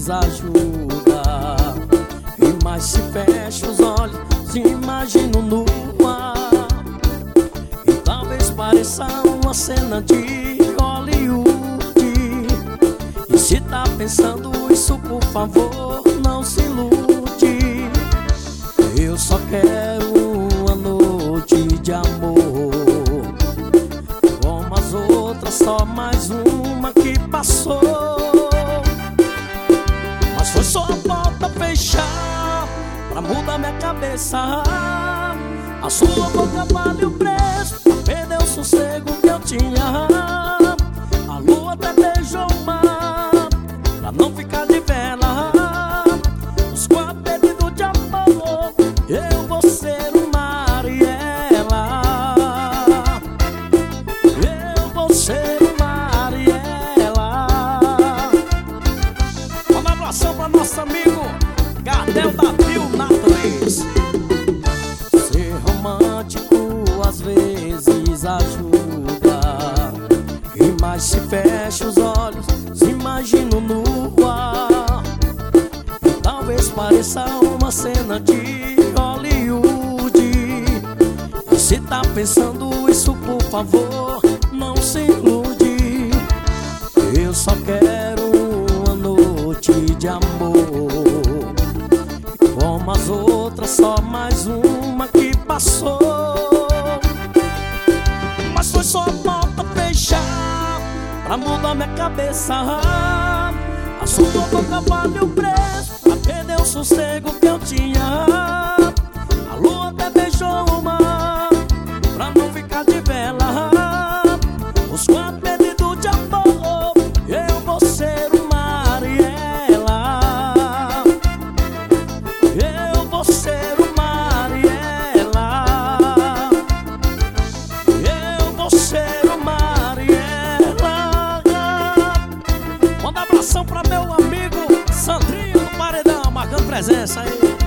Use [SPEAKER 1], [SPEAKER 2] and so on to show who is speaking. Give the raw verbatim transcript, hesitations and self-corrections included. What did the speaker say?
[SPEAKER 1] vezes ajuda. E mais se fecha os olhos, se imagino no ar. E talvez pareça uma cena de Hollywood. E se tá pensando isso, por favor, não se ilude. Eu só quero uma noite de amor, como as outras, só mais uma que passou. Mas foi só a porta fechar pra mudar minha cabeça. A sua boca vale o preço pra perder o sossego que eu tinha. A lua até beijou o mar pra não ficar de vela. Os quatro pedidos de amor, eu vou ser o mar e ela. Eu vou ser o mar e ela. Uma abração pra nosso amigo Gardel da Bill Naturez. Ser romântico às vezes ajuda. E mais se fecha os olhos, se imagino no ar. E talvez pareça uma cena de Hollywood. E se tá pensando isso, por favor, não se ilude. Eu só quero uma noite de amor, como as outras, só mais uma que passou. Mas foi só a porta fechar pra mudar minha cabeça. A sua boca vale o preço pra perder o sossego que eu tinha. A lua até beijou o mar pra não ficar de vela. Os quatro pedidos de amor, eu vou ser o mar e ela. Eu vou ser o mar e ela. Eu vou ser o mar e ela. Manda abração pra meu amigo Sandrinho do Paredão, marcando presença aí.